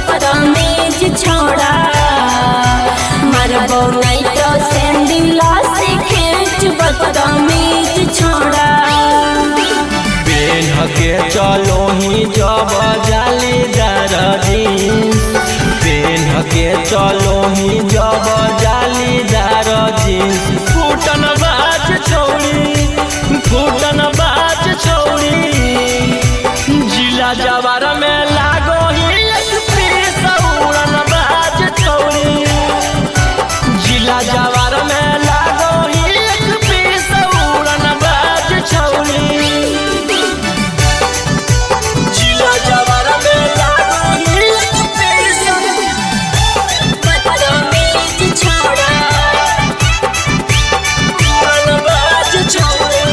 बदतमीज छोड़ा मारबो नहीं तो सैंडल से खींच बदतमीज छोड़ा पेन के चलो ही जब जालीदार जीन्स पेन के चलो ही जब जालीदार जीन्स फूटन बाज छौड़ी फूटन बाज छौड़ी जिला जवार में लागो ही एक पीस उड़न बाज छौड़ी जिला जवार में लागो ही एक पीस उड़न बाज छौड़ी जिला जवार में लागो ही एक पीस बदतमीज छोड़ा उड़न बाज छौड़ी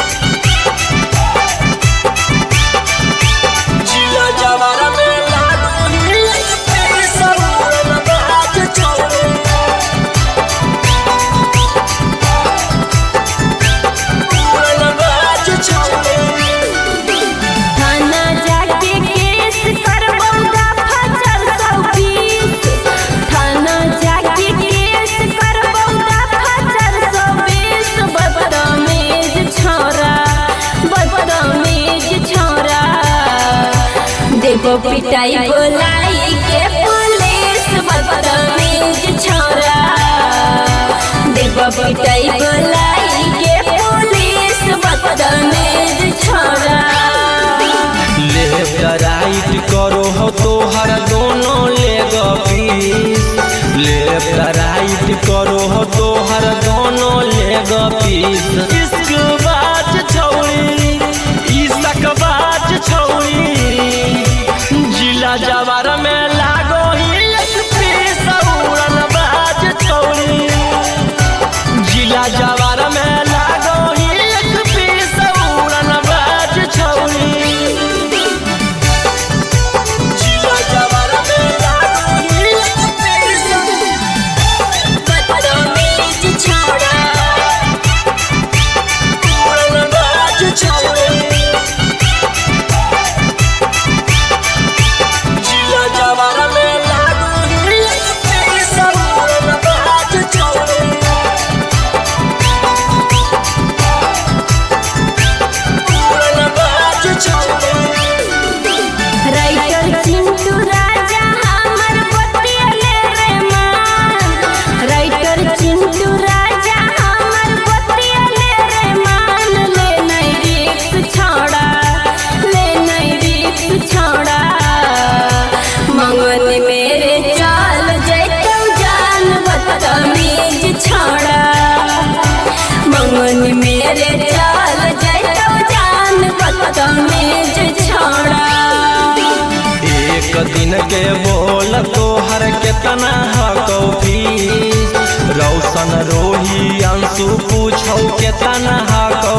जिला जवार में लागो ही एक पीस उड़न बाज छौड़ी उड़न बाज छौड़ी थाना जाके केस करबो दफा 420 थाना जाके केस करबो दफा 420 बदतमीज छोरा देखो पिटाई बोलाई के पुलिस बदतमीज छोरा देखो पिटाई बोलाई के पुलिस बदतमीज छोरा लेफ्ट राइट करो हो तो हर दोनों लेग पीस लेफ्ट राइट करो हो तो हर दोनों लेग पीस इश्क बाज छौड़ी इश्क बाज छौड़ी जिला जवार में लागो ही एक पीस उड़न बाज छौड़ी जिला जवार में लागो ही एक पीस उड़न बाज छौड़ी जिला जवार में लागो ही एक पीस बदतमीज छोड़ा उड़न बाज छौड़ी जिला जवार में लागो ही एक पीस उड़न बाज छौड़ी उड़न बाज छौड़ी राइटर चिंटू राजा हमर बतियले रे मान राइटर चिंटू राजा हमर बतियले रे मान ले नहीं रिक्स छोड़ा मंगन मेरे चाल जैतौ जान बदतमीज छोड़ा मंगन मेरे चाल जैतौ जान बदतमीज छोड़ा एक दिन के बोल तोहर केतना हकौ फीस रौशन रोही अंशु पूछौ केतना हकौ